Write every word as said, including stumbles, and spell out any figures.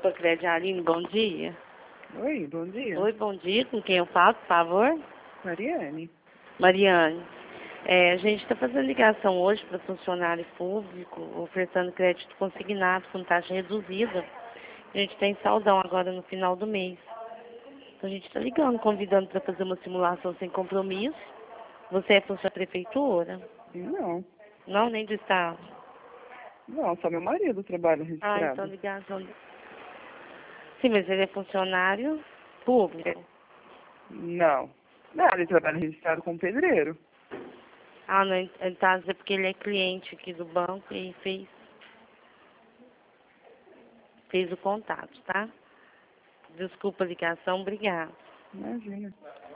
Opa, Crédito Aline, bom dia. Oi, bom dia. Oi, bom dia. Com quem eu falo, por favor? Mariane. Mariane. É, a gente está fazendo ligação hoje para funcionário público, ofertando crédito consignado com taxa reduzida. A gente tem saldão agora no final do mês. Então a gente está ligando, convidando para fazer uma simulação sem compromisso. Você é funcionário da prefeitura? Não. Não, nem do Estado? Não, só meu marido trabalha Ah, então registrado. ligação. Sim, mas ele é funcionário público. Não. Não, ele trabalha registrado como pedreiro. Ah, não, ele tá dizendo porque ele é cliente aqui do banco e fez, fez o contato, tá? Desculpa a ligação, obrigada. Imagina.